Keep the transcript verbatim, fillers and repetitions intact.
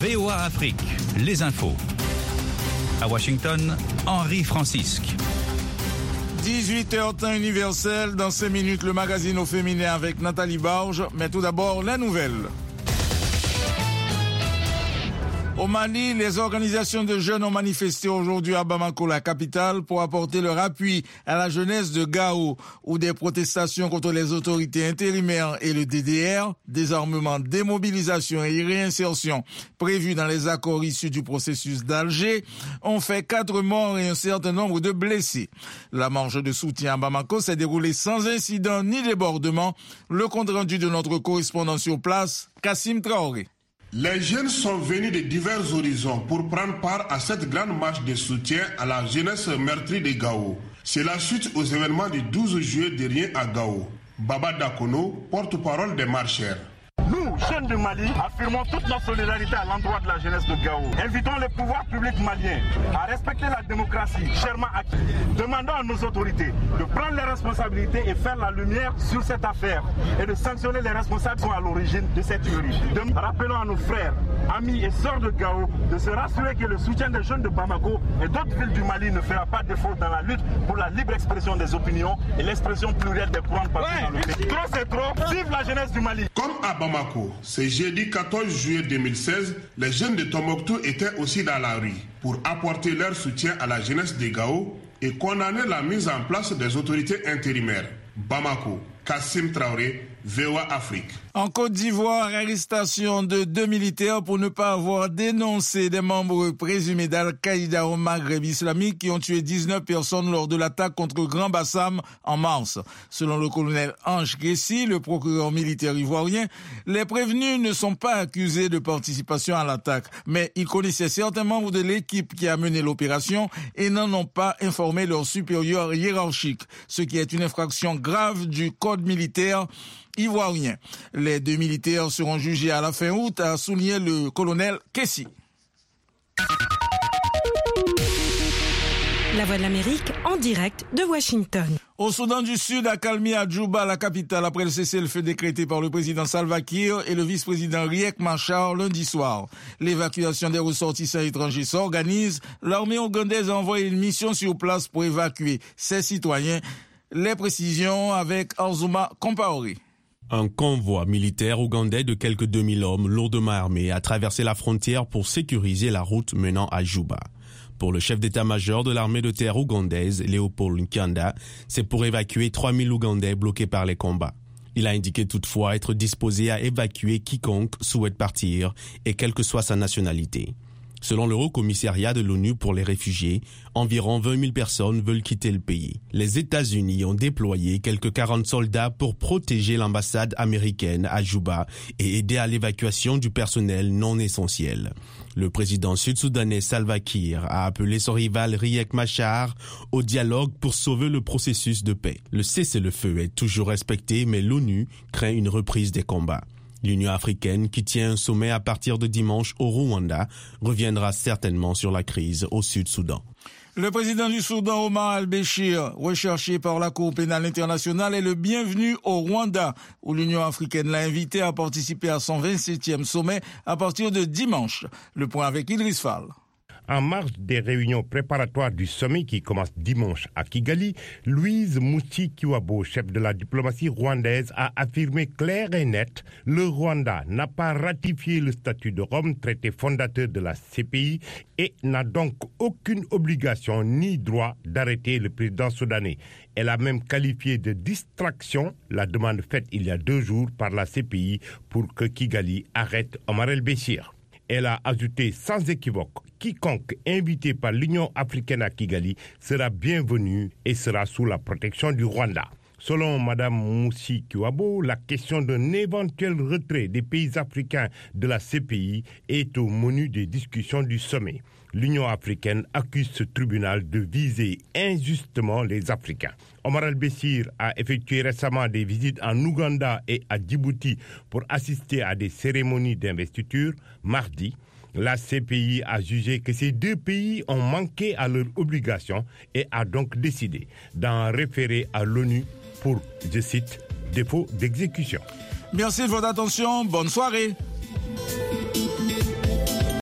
V O A Afrique, les infos. À Washington, Henri Francisque. dix-huit heures temps universel, dans cinq minutes le magazine au féminin avec Nathalie Barge, mais tout d'abord la nouvelle. Au Mali, les organisations de jeunes ont manifesté aujourd'hui à Bamako, la capitale, pour apporter leur appui à la jeunesse de Gao, où des protestations contre les autorités intérimaires et le D D R, désarmement, démobilisation et réinsertion prévus dans les accords issus du processus d'Alger, ont fait quatre morts et un certain nombre de blessés. La marche de soutien à Bamako s'est déroulée sans incident ni débordement. Le compte rendu de notre correspondant sur place, Kassim Traoré. Les jeunes sont venus de divers horizons pour prendre part à cette grande marche de soutien à la jeunesse meurtrie de Gao. C'est la suite aux événements du douze juillet dernier à Gao. Baba Dakono, porte-parole des marcheurs. Nous, jeunes du Mali, affirmons toute notre solidarité à l'endroit de la jeunesse de Gao. Invitons les pouvoirs publics maliens à respecter la démocratie chèrement acquise. Demandons à nos autorités de prendre les responsabilités et faire la lumière sur cette affaire et de sanctionner les responsables qui sont à l'origine de cette tuerie. Rappelons à nos frères, amis et sœurs de Gao de se rassurer que le soutien des jeunes de Bamako et d'autres villes du Mali ne fera pas défaut dans la lutte pour la libre expression des opinions et l'expression plurielle des courants partis ouais. dans le pays. Trop c'est trop, vive la jeunesse du Mali. Comme à Bamako, ce jeudi quatorze juillet deux mille seize, les jeunes de Tombouctou étaient aussi dans la rue pour apporter leur soutien à la jeunesse de Gao et condamner la mise en place des autorités intérimaires. Bamako, Kassim Traoré, V O A Afrique. En Côte d'Ivoire, arrestation de deux militaires pour ne pas avoir dénoncé des membres présumés d'Al-Qaïda au Maghreb islamique qui ont tué dix-neuf personnes lors de l'attaque contre Grand Bassam en mars. Selon le colonel Ange Kessi, le procureur militaire ivoirien, les prévenus ne sont pas accusés de participation à l'attaque, mais ils connaissaient certains membres de l'équipe qui a mené l'opération et n'en ont pas informé leurs supérieurs hiérarchiques, ce qui est une infraction grave du code militaire ivoirien. Les deux militaires seront jugés à la fin août, a souligné le colonel Kessi. La Voix de l'Amérique en direct de Washington. Au Soudan du Sud, accalmie à Djouba, la capitale, après le cessez-le-feu décrété par le président Salva Kiir et le vice-président Riek Machar lundi soir. L'évacuation des ressortissants étrangers s'organise. L'armée ougandaise a envoyé une mission sur place pour évacuer ses citoyens. Les précisions avec Arzouma Compaoré. Un convoi militaire ougandais de quelques deux mille hommes lourdement armés a traversé la frontière pour sécuriser la route menant à Djouba. Pour le chef d'état-major de l'armée de terre ougandaise, Léopold Nkyanda, c'est pour évacuer trois mille Ougandais bloqués par les combats. Il a indiqué toutefois être disposé à évacuer quiconque souhaite partir et quelle que soit sa nationalité. Selon le Haut-Commissariat de l'ONU pour les réfugiés, environ vingt mille personnes veulent quitter le pays. Les États-Unis ont déployé quelques quarante soldats pour protéger l'ambassade américaine à Djouba et aider à l'évacuation du personnel non essentiel. Le président sud-soudanais Salva Kiir a appelé son rival Riek Machar au dialogue pour sauver le processus de paix. Le cessez-le-feu est toujours respecté, mais l'ONU craint une reprise des combats. L'Union africaine, qui tient un sommet à partir de dimanche au Rwanda, reviendra certainement sur la crise au Sud-Soudan. Le président du Soudan, Omar al-Béchir, recherché par la Cour pénale internationale, est le bienvenu au Rwanda, où l'Union africaine l'a invité à participer à son vingt-septième sommet à partir de dimanche. Le point avec Idriss Fall. En marge des réunions préparatoires du sommet qui commence dimanche à Kigali, Louise Mushikiwabo, chef de la diplomatie rwandaise, a affirmé clair et net: le Rwanda n'a pas ratifié le statut de Rome, traité fondateur de la C P I, et n'a donc aucune obligation ni droit d'arrêter le président soudanais. Elle a même qualifié de distraction la demande faite il y a deux jours par la C P I pour que Kigali arrête Omar el-Béchir. Elle a ajouté sans équivoque: quiconque invité par l'Union africaine à Kigali sera bienvenu et sera sous la protection du Rwanda. Selon Mme Mushikiwabo, la question d'un éventuel retrait des pays africains de la C P I est au menu des discussions du sommet. L'Union africaine accuse ce tribunal de viser injustement les Africains. Omar el-Béchir a effectué récemment des visites en Ouganda et à Djibouti pour assister à des cérémonies d'investiture. Mardi, la C P I a jugé que ces deux pays ont manqué à leurs obligations et a donc décidé d'en référer à l'ONU pour, je cite, défaut d'exécution. Merci de votre attention. Bonne soirée.